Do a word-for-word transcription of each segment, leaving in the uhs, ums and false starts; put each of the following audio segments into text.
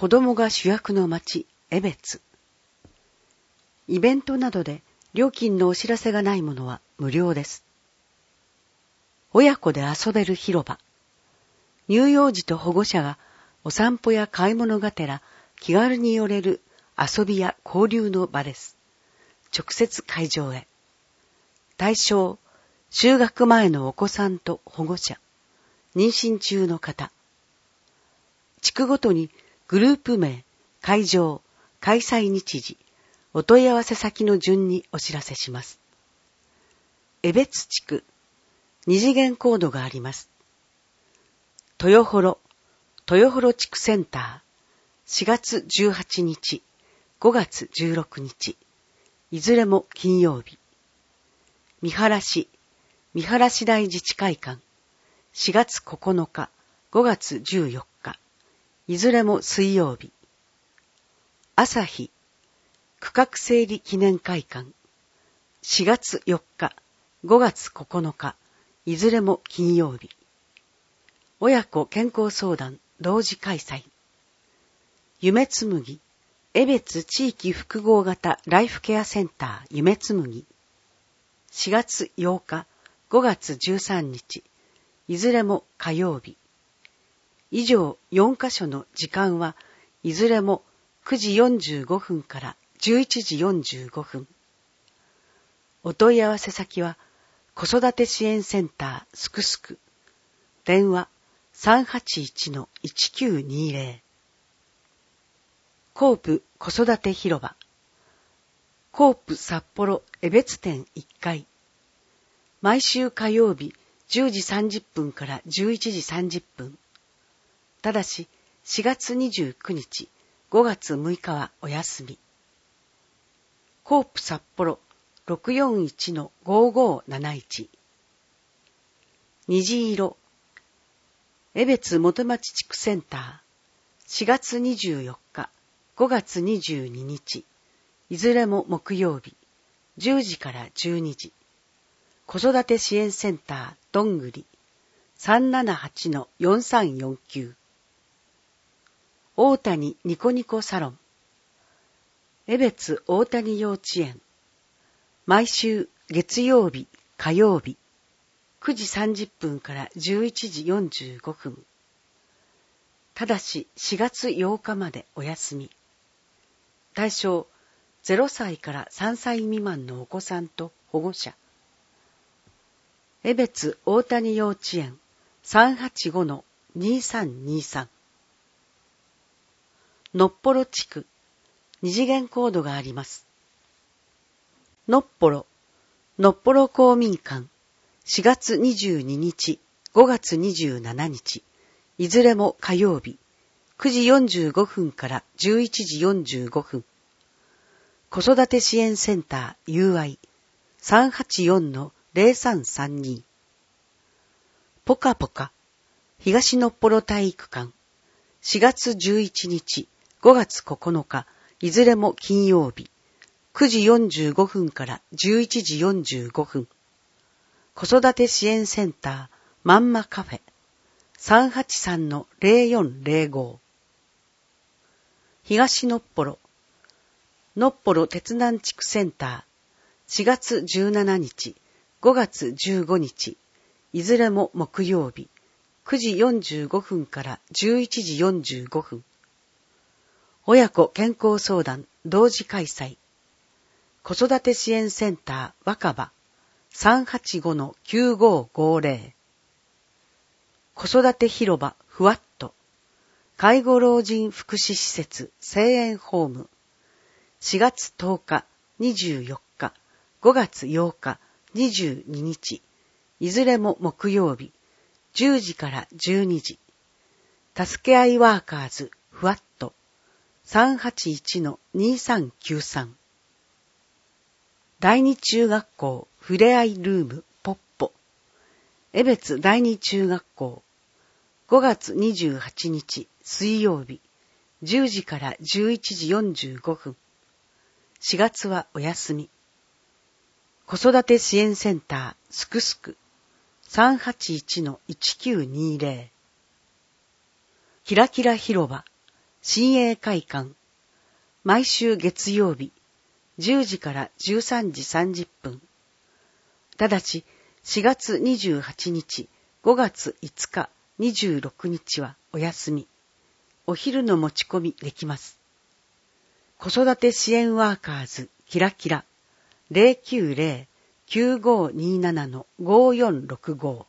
子供が主役の町、江別。イベントなどで料金のお知らせがないものは無料です。親子で遊べる広場。乳幼児と保護者がお散歩や買い物がてら気軽に寄れる遊びや交流の場です。直接会場へ。対象、就学前のお子さんと保護者、妊娠中の方。地区ごとにグループ名、会場、開催日時、お問い合わせ先の順にお知らせします。江別地区、二次元コードがあります。豊幌、豊幌地区センター、しがつじゅうはちにち、ごがつじゅうろくにち、いずれも金曜日。三原市、三原市大自治会館、しがつここのか、ごがつじゅうよっか、いずれも水曜日。朝日、区画整理記念会館、しがつよっか、ごがつここのか、いずれも金曜日。親子健康相談同時開催。夢つむぎ、江別地域複合型ライフケアセンター夢つむぎ。しがつようか、ごがつじゅうさんにち、いずれも火曜日。以上よんかしょの時間はいずれもくじよんじゅうごふんからじゅういちじよんじゅうごふん。お問い合わせ先は子育て支援センターすくすく。電話 さんはちいちのいちきゅうにぜろ。コープ子育て広場。コープ札幌江別店いっかい。毎週火曜日じゅうじさんじゅっぷんからじゅういちじさんじゅっぷん。ただししがつにじゅうくにち、ごがつむいかはお休み。コープ札幌 ろくよんいちのごごーなないち。虹色。江別元町地区センター、しがつにじゅうよっか、ごがつにじゅうににち、いずれも木曜日、じゅうじからじゅうにじ。子育て支援センターどんぐり、さんななはちのよんさんよんきゅう。大谷ニコニコサロン。江別大谷幼稚園。毎週月曜日、火曜日、くじさんじゅっぷんからじゅういちじよんじゅうごふん。ただししがつようかまでお休み。対象、ゼロさいからさんさい未満のお子さんと保護者。江別大谷幼稚園 さんはちごのにさんにさん。のっぽろ地区、二次元コードがあります。のっぽろ、のっぽろ公民館、しがつにじゅうににち、ごがつにじゅうしちにち、いずれも火曜日、くじよんじゅうごふんからじゅういちじよんじゅうごふん。子育て支援センター ユーアイ さんはちよんのぜろさんさんに。ぽかぽか、東のっぽろ体育館、しがつじゅういちにち、ごがつここのか、いずれも金曜日、くじよんじゅうごふんからじゅういちじよんじゅうごふん。子育て支援センターまんまカフェ さんはちさんのぜろよんぜろご。東のっぽろのっぽろ鉄南地区センターしがつじゅうしちにち、ごがつじゅうごにち、いずれも木曜日、くじよんじゅうごふんからじゅういちじよんじゅうごふん。親子健康相談同時開催。子育て支援センター若葉 さんはちごのきゅうごごぜろ。子育て広場ふわっと。介護老人福祉施設声援ホーム。しがつとおか、にじゅうよっか、ごがつようか、にじゅうににち、いずれも木曜日、じゅうじからじゅうにじ。助け合いワーカーズふわっと。さんはちいちのにさんきゅうさん。第二中学校ふれあいルームポッポ。江別第二中学校。ごがつにじゅうはちにち水曜日、じゅうじからじゅういちじよんじゅうごふん。しがつはお休み。子育て支援センターすくすく さんはちいちのいちきゅうにぜろ。キラキラ広場新栄会館、毎週月曜日、じゅうじからじゅうさんじさんじゅっぷん。ただし、しがつにじゅうはちにち、ごがついつか、にじゅうろくにちはお休み。お昼の持ち込みできます。子育て支援ワーカーズキラキラ ゼロきゅうゼロ きゅうごになな ごよんろくご。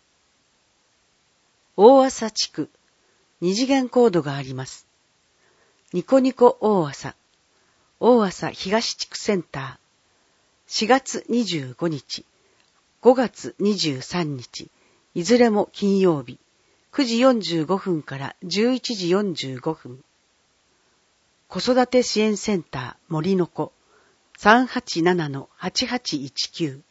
大朝地区、二次元コードがあります。ニコニコ大朝、大朝東地区センター、しがつにじゅうごにち、ごがつにじゅうさんにち、いずれも金曜日、くじよんじゅうごふんからじゅういちじよんじゅうごふん。子育て支援センター森の子 さんはちななのはちはちいちきゅう。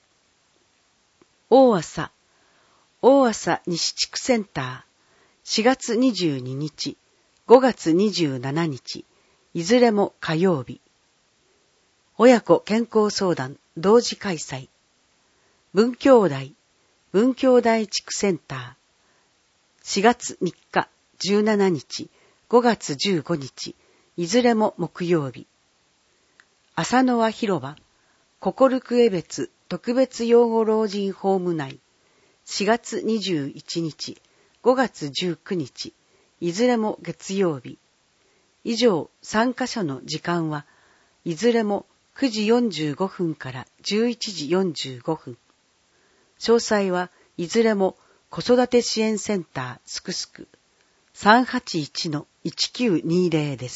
大朝、大朝西地区センター、しがつにじゅうににち、ごがつにじゅうしちにち、いずれも火曜日。親子健康相談同時開催。文教台、文教台地区センター、しがつみっか、じゅうしちにち、ごがつじゅうごにち、いずれも木曜日。浅野輪広場、心くえ別特別養護老人ホーム内、しがつにじゅういちにち、ごがつじゅうくにち、いずれも月曜日。以上さんかしょの時間はいずれもくじよんじゅうごふんからじゅういちじよんじゅうごふん。詳細はいずれも子育て支援センターすくすく さんはちいちのいちきゅうにゼロ です。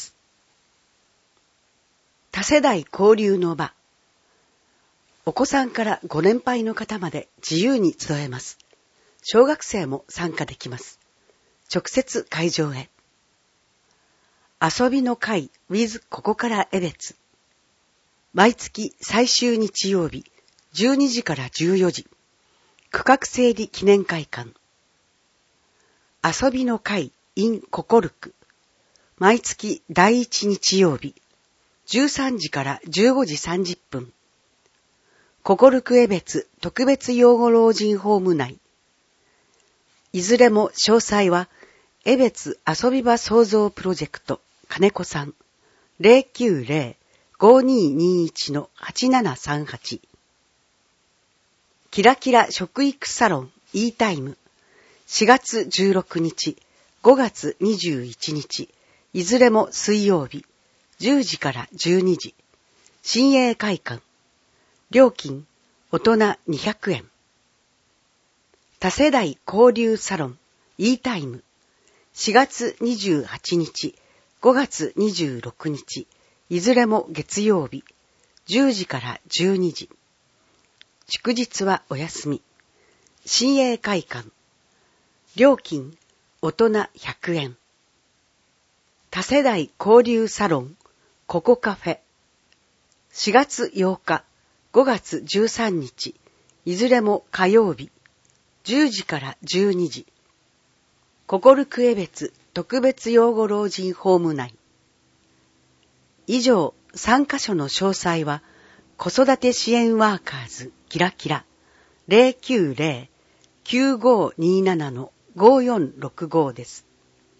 多世代交流の場。お子さんからご年配の方まで自由に集えます。小学生も参加できます。直接会場へ。遊びの会 with ここから江別。毎月最終日曜日、じゅうにじからじゅうよじ。区画整理記念会館。遊びの会 in ココルク。毎月第一日曜日、じゅうさんじからじゅうごじさんじゅっぷん。ココルク江別特別養護老人ホーム内。いずれも詳細は、江別遊び場創造プロジェクト金子さん ゼロきゅうゼロ ごにーにーいち はちななさんはち。キラキラ食育サロン E タイムしがつじゅうろくにち、ごがつにじゅういちにち、いずれも水曜日、じゅうじからじゅうにじ。新栄会館。料金、大人にひゃくえん。多世代交流サロン E タイムしがつにじゅうはちにち、ごがつにじゅうろくにち、いずれも月曜日、じゅうじからじゅうにじ。祝日はお休み。新栄会館。料金、大人ひゃくえん。多世代交流サロン、ココカフェ。しがつようか、ごがつじゅうさんにち、いずれも火曜日、じゅうじからじゅうにじ。ココルク江別特別養護老人ホーム内。以上さんかしょの詳細は、子育て支援ワーカーズキラキラ ゼロきゅうゼロ きゅうごになな ごよんろくご です。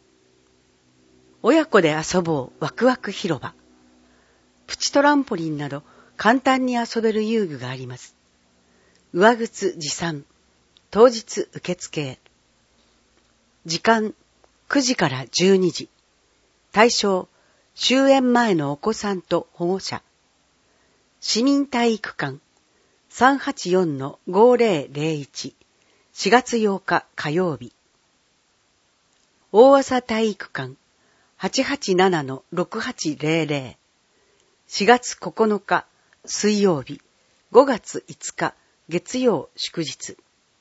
親子で遊ぼうワクワク広場。プチトランポリンなど簡単に遊べる遊具があります。上靴持参。当日受付。時間くじからじゅうにじ。対象終園前のお子さんと保護者。市民体育館 さんはちよんのごぜろぜろいち しがつようか火曜日。大朝体育館 はちはちななのろくはちぜろぜろ しがつここのか水曜日、ごがついつか月曜祝日。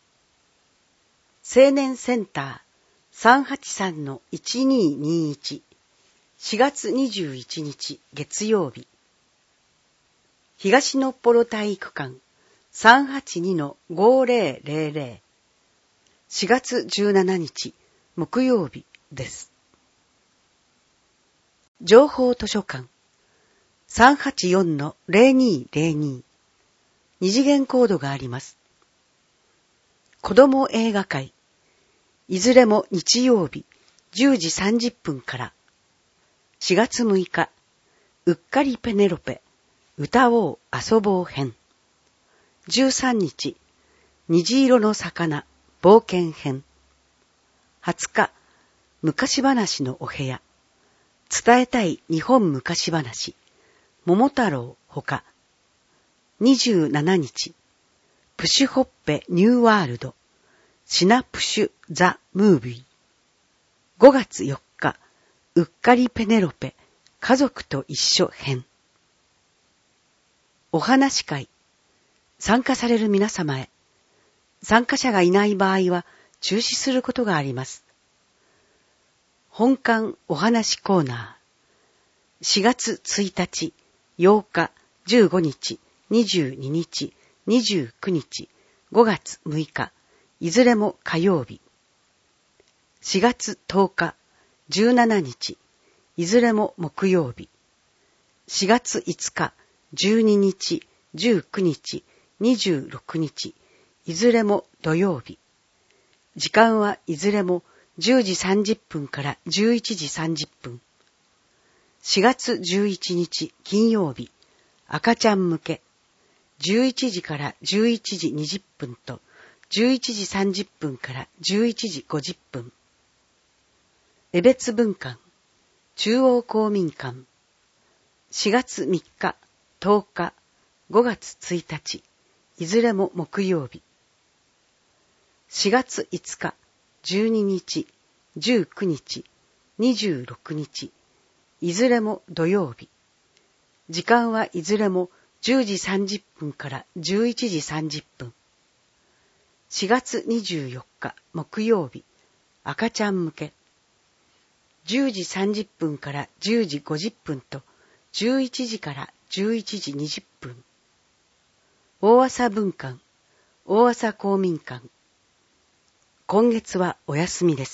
青年センター さんはちさんのいちにーにーいち しがつにじゅういちにち月曜日。東のっぽろ体育館 さんはちにのごぜろぜろぜろ しがつじゅうしちにち木曜日です。情報図書館 さんはちよんのぜろにーぜろに。二次元コードがあります。子ども映画会。いずれも日曜日じゅうじさんじゅっぷんから。 しがつむいか、うっかりペネロペ、歌おう遊ぼう編。じゅうさんにち、虹色の魚、冒険編。はつか、昔話のお部屋。伝えたい日本昔話。桃太郎ほか。にじゅうしちにち、プシュホッペニューワールド。シナプシュザ・ムービー。ごがつよっか、うっかりペネロペ、家族と一緒編。お話会。参加される皆様へ。参加者がいない場合は中止することがあります。本館お話コーナー。しがつついたち、ようか、じゅうごにち、にじゅうににち、にじゅうくにち、ごがつむいか、いずれも火曜日。しがつとおか、じゅうしちにち、いずれも木曜日。しがついつか、じゅうににち、じゅうくにち、にじゅうろくにち、いずれも土曜日。時間はいずれもじゅうじさんじゅっぷんからじゅういちじさんじゅっぷん。しがつじゅういちにち金曜日、赤ちゃん向け。じゅういちじからじゅういちじにじゅっぷんとじゅういちじさんじゅっぷんからじゅういちじごじゅっぷん。江別分館、中央公民館。しがつみっか、とおか、ごがつついたち、いずれも木曜日。しがついつか、じゅうににち、じゅうくにち、にじゅうろくにち、いずれも土曜日。時間はいずれもじゅうじさんじゅっぷんからじゅういちじさんじゅっぷん。しがつにじゅうよっか、木曜日、赤ちゃん向け。じゅうじさんじゅっぷんからじゅうじごじゅっぷんとじゅういちじからじゅういちじにじゅっぷん。大麻分館、大麻公民館。今月はお休みです。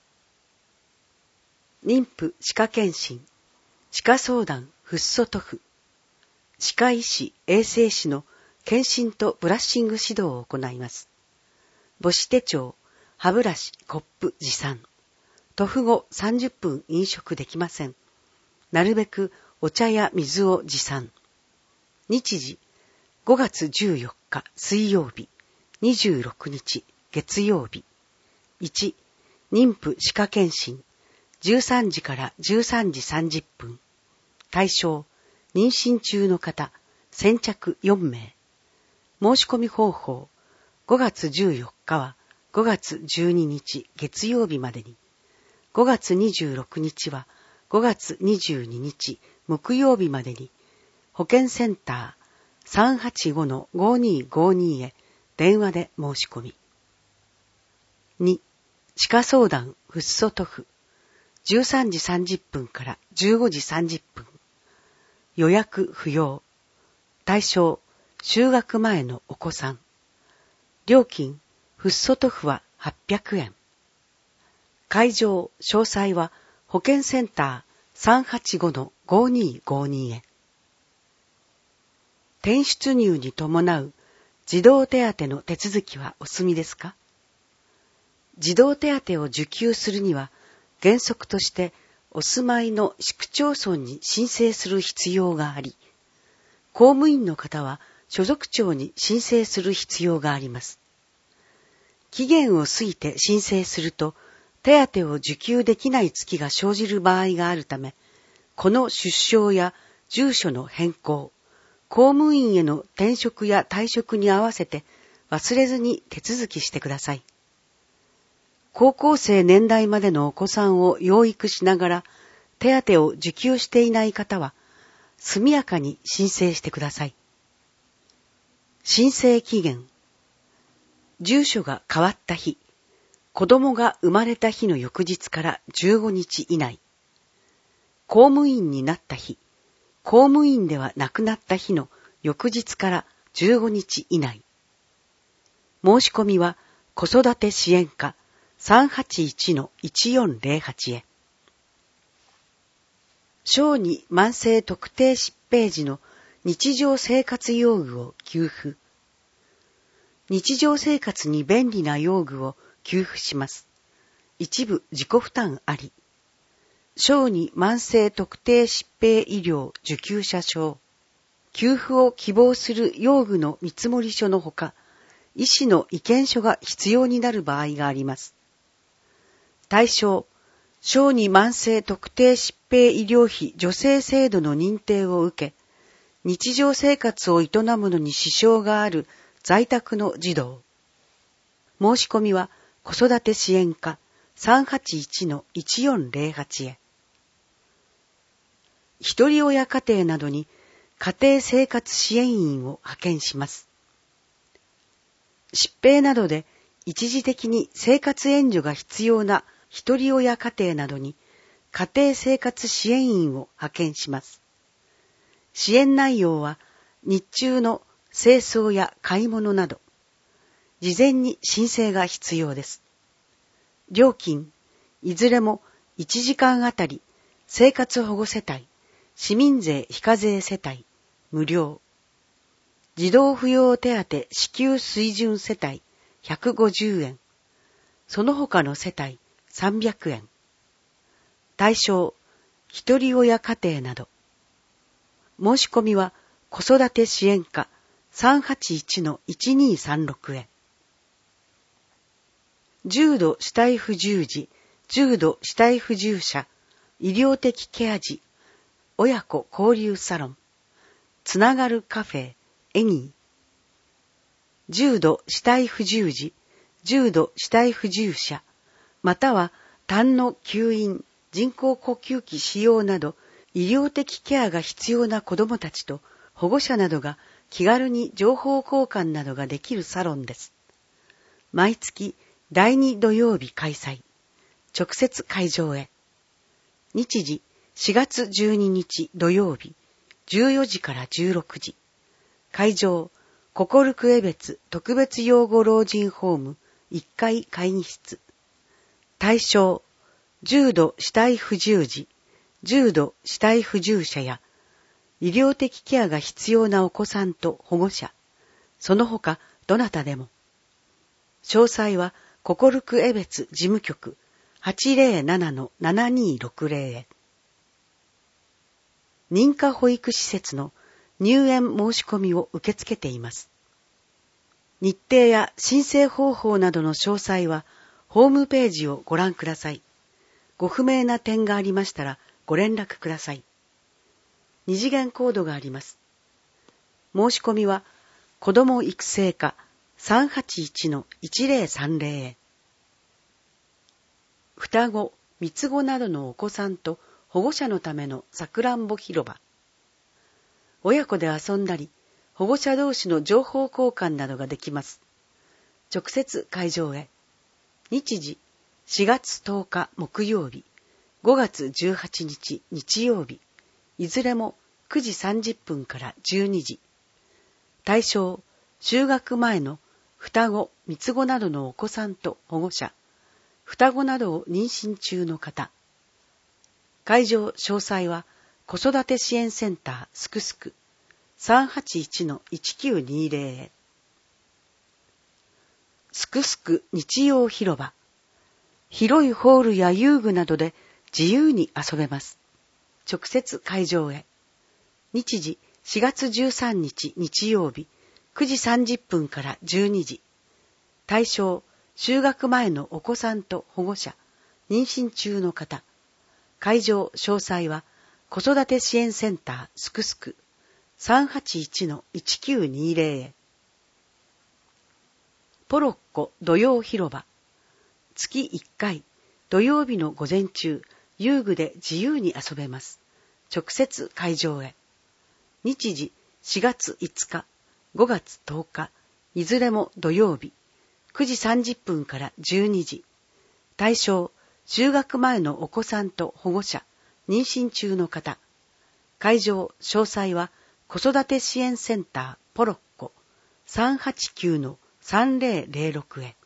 妊婦歯科検診、歯科相談フッ素塗布、歯科医師衛生士の検診とブラッシング指導を行います。母子手帳、歯ブラシ、コップ持参。塗布後さんじゅっぷん飲食できません。なるべくお茶や水を持参。日時、ごがつじゅうよっか水曜日、にじゅうろくにち月曜日。いち、妊婦歯科検診、じゅうさんじからじゅうさんじさんじゅっぷん。対象、妊娠中の方、先着よんめい。申し込み方法、ごがつじゅうよっかはごがつじゅうににち月曜日までに、ごがつにじゅうろくにちはごがつにじゅうににち木曜日までに、保健センター さんはちごのごにーごに へ電話で申し込み。に、歯科相談フッ素塗布、じゅうさんじさんじゅっぷんからじゅうごじさんじゅっぷん。予約不要。対象、就学前のお子さん。料金、フッ素塗布ははっぴゃくえん。会場、詳細は保健センター さんはちごのごにーごに へ。転出入に伴う児童手当の手続きはお済みですか？児童手当を受給するには、原則としてお住まいの市区町村に申請する必要があり、公務員の方は所属庁に申請する必要があります。期限を過ぎて申請すると、手当を受給できない月が生じる場合があるため、この出生や住所の変更、公務員への転職や退職に合わせて忘れずに手続きしてください。高校生年代までのお子さんを養育しながら手当を受給していない方は、速やかに申請してください。申請期限。住所が変わった日、子供が生まれた日の翌日からじゅうごにち以内。公務員になった日、公務員ではなくなった日の翌日からじゅうごにち以内。申し込みは子育て支援課 さんはちいちのいちよんぜろはち へ。小児慢性特定疾病時の日常生活用具を給付。日常生活に便利な用具を給付します。一部自己負担あり。 小児慢性特定疾病医療受給者証、給付を希望する用具の見積書のほか、医師の意見書が必要になる場合があります。対象、小児慢性特定疾病医療費助成制度の認定を受け、日常生活を営むのに支障がある在宅の児童。申し込みは子育て支援課 さんはちいちのいちよんぜろはち へ。一人親家庭などに家庭生活支援員を派遣します。疾病などで一時的に生活援助が必要な一人親家庭などに家庭生活支援員を派遣します。支援内容は日中の清掃や買い物など、事前に申請が必要です。料金、いずれもいちじかんあたり生活保護世帯、市民税非課税世帯、無料。児童扶養手当支給水準世帯ひゃくごじゅうえん。その他の世帯さんびゃくえん。対象、一人親家庭など。申し込みは子育て支援課 さんはちいちのいちにさんろく へ。重度肢体不自由児、重度肢体不自由者、医療的ケア児、親子交流サロン、つながるカフェ、エニー。重度肢体不自由児、重度肢体不自由者、または痰の吸引、人工呼吸器使用など、医療的ケアが必要な子どもたちと保護者などが気軽に情報交換などができるサロンです。毎月だいに土曜日開催。直接会場へ。日時しがつじゅうににち土曜日、じゅうよじからじゅうろくじ。会場、ココルク江別特別養護老人ホームいっかい会議室。対象、重度肢体不自由児、重度肢体不自由者や、医療的ケアが必要なお子さんと保護者、その他どなたでも。詳細はココルク江別事務局 はちぜろななのななにろくぜろ へ。認可保育施設の入園申し込みを受け付けています。日程や申請方法などの詳細はホームページをご覧ください。ご不明な点がありましたらご連絡ください。二次元コードがあります。申し込みは子ども育成課 さんはちいちのいちぜろさんぜろ へ。双子、三つ子などのお子さんと保護者のためのさくらんぼ広場。親子で遊んだり、保護者同士の情報交換などができます。直接会場へ。日時しがつとおか木曜日、ごがつじゅうはちにち日曜日、いずれもくじさんじゅっぷんからじゅうにじ。対象、就学前の双子、三つ子などのお子さんと保護者、双子などを妊娠中の方。会場詳細は子育て支援センターすくすく さんはちいちのいちきゅうにぜろ へ。すくすく日曜広場。広いホールや遊具などで自由に遊べます。直接会場へ。日時しがつじゅうさんにち日曜日、くじさんじゅっぷんからじゅうにじ。対象、就学前のお子さんと保護者、妊娠中の方。会場詳細は子育て支援センターすくすく さんはちいちのいちきゅうにぜろ へ。ポロッコ土曜広場。月いっかい土曜日の午前中、遊具で自由に遊べます。直接会場へ。日時しがついつか、ごがつとおか、いずれも土曜日、くじさんじゅっぷんからじゅうにじ。対象、就学前のお子さんと保護者、妊娠中の方。会場詳細は子育て支援センターポロッコ さんはちきゅうのさんぜろぜろろく へ。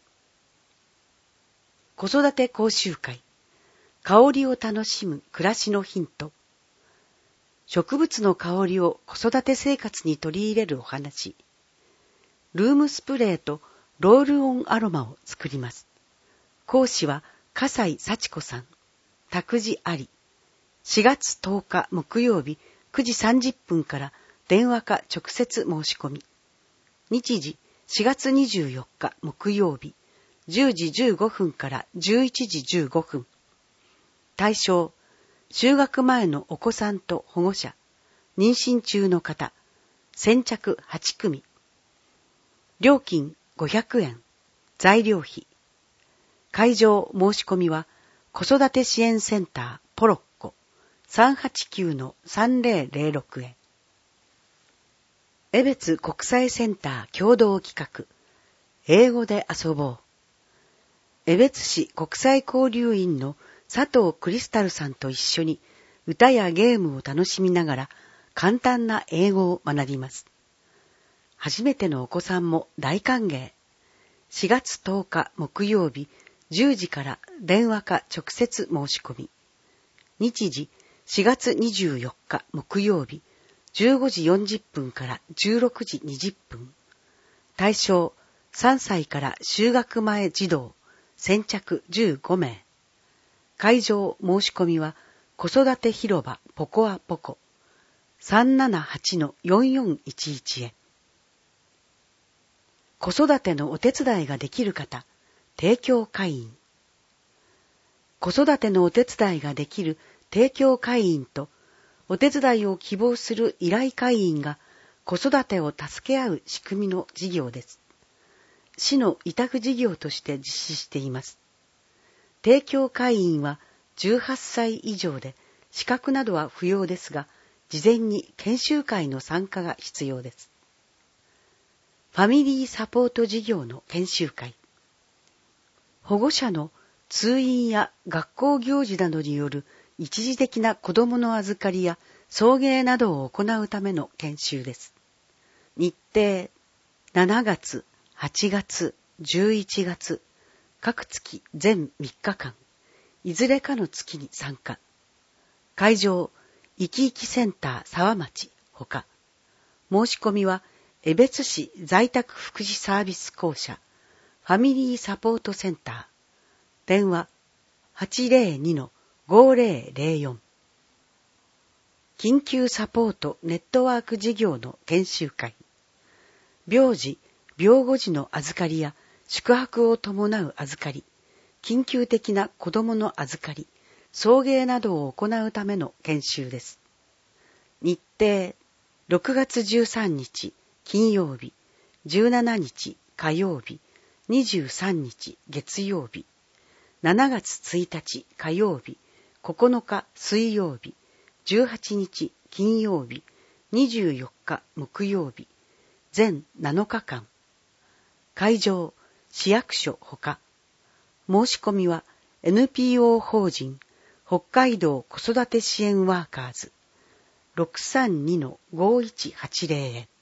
子育て講習会。香りを楽しむ暮らしのヒント。植物の香りを子育て生活に取り入れるお話。ルームスプレーとロールオンアロマを作ります。講師は笠井幸子さん、託児あり。 しがつとおか木曜日くじさんじゅっぷんから電話か直接申し込み。日時しがつにじゅうよっか木曜日じゅうじじゅうごふんからじゅういちじじゅうごふん。対象、就学前のお子さんと保護者、妊娠中の方、先着はちくみ。料金ごひゃくえん、材料費。会場申し込みは、子育て支援センターポロッコ さんはちきゅう さんぜろぜろろく へ。江別国際センター共同企画、英語で遊ぼう。江別市国際交流員の佐藤クリスタルさんと一緒に歌やゲームを楽しみながら簡単な英語を学びます。初めてのお子さんも大歓迎。しがつとおか木曜日じゅうじから電話か直接申し込み。日時しがつにじゅうよっか木曜日じゅうごじよんじゅっぷんからじゅうろくじにじゅっぷん。対象さんさいから就学前児童、先着じゅうごめい。会場申し込みは子育て広場ポコアポコ さんななはちのよんよんいちいち へ。子育てのお手伝いができる方、提供会員。子育てのお手伝いができる提供会員と、お手伝いを希望する依頼会員が子育てを助け合う仕組みの事業です。市の委託事業として実施しています。提供会員はじゅうはっさい以上で資格などは不要ですが、事前に研修会の参加が必要です。ファミリーサポート事業の研修会。保護者の通院や学校行事などによる一時的な子どもの預かりや送迎などを行うための研修です。日程、しちがつ、はちがつ、じゅういちがつ、各月全みっかかん、いずれかの月に参加。会場、いきいきセンター沢町ほか。申し込みは、江別市在宅福祉サービス公社、ファミリーサポートセンター。電話、はちぜろにのごぜろぜろよん。緊急サポートネットワーク事業の研修会。病児、病後時の預かりや宿泊を伴う預かり、緊急的な子どもの預かり、送迎などを行うための研修です。日程、ろくがつじゅうさんにち金曜日、じゅうしちにち火曜日、にじゅうさんにち月曜日、しちがつついたち火曜日、ここのか水曜日、じゅうはちにち金曜日、にじゅうよっか木曜日、全なのかかん。会場、市役所ほか。申し込みは エヌピーオー 法人北海道子育て支援ワーカーズ ろくさんにのごいちはちぜろ へ。